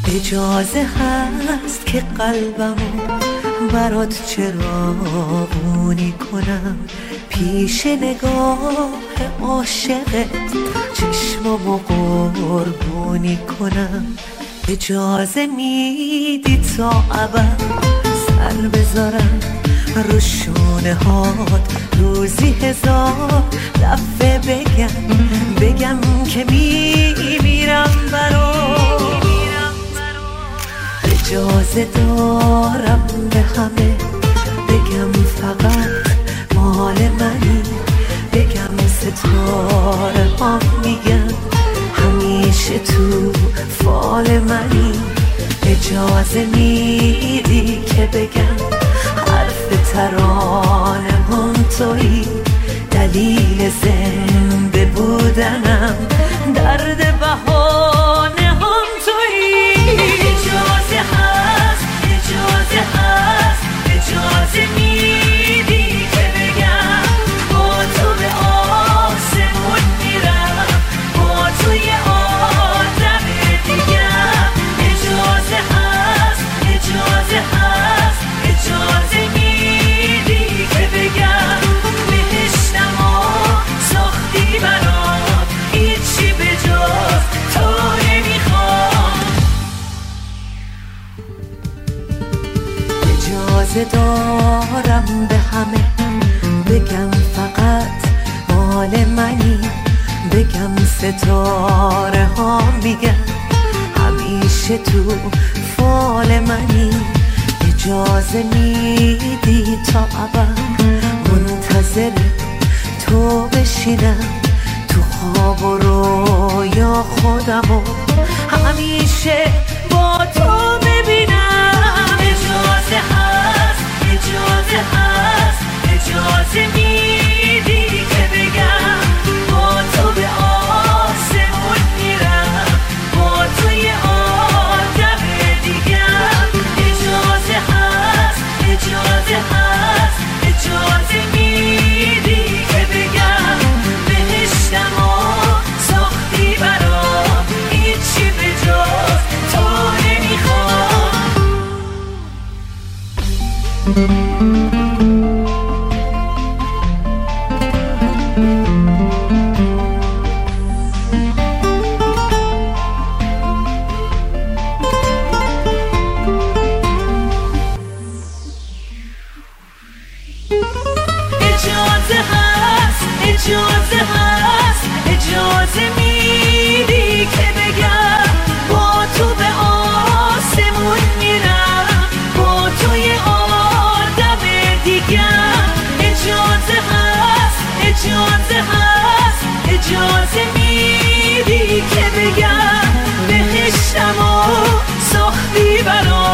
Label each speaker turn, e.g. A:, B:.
A: اجازه هست که قلبمو برات چراغونی کنم، پیش نگاه عاشقت چشمامو قربونی کنم. اجازه میدی تا ابد سر بذارم رو شونه هات، روزی 1000 دفعه بگم که میمیرم برات. اجازه دارم به همه بگم فقط مال منی، بگم ستاره ها میگن همیشه تو فال منی. اجازه میدی که بگم حرف ترانه هم تویی، دلیل زنده بودنم درد بهانه هم تویی. اجازه هست، اجازه هست، اجازه میدی که بگم با تو به آسمون میرم، با تو یه آدم دیگم. اجازه هست، اجازه هست، اجازه میدی که بگم بهشتم و ساختی برام، هیچی به جز تو نمیخوام. اجازه دارم به همه بگم فقط مال منی، بگم ستاره ها میگن همیشه تو فال منی. اجازه میدی تا ابد منتظر تو بشینم، تو خواب و رویا خودمو همیشه با تو ببینم. اجازه هست، اجازه هست، اجازه میدی که بگم با تو به آسمون میرم، با تو یه آدم دیگم. اجازه هست، اجازه هست، اجازه میدی که بگم بهشتم و ساختی برام، هیچی به جز تو اجازه هست، اجازه هست، اجازه میدی که بگم با تو به آسمون میرم، با تو یه آدم دیگم. اجازه هست، اجازه هست، اجازه میدی که بگم بهشتم و ساختی برام،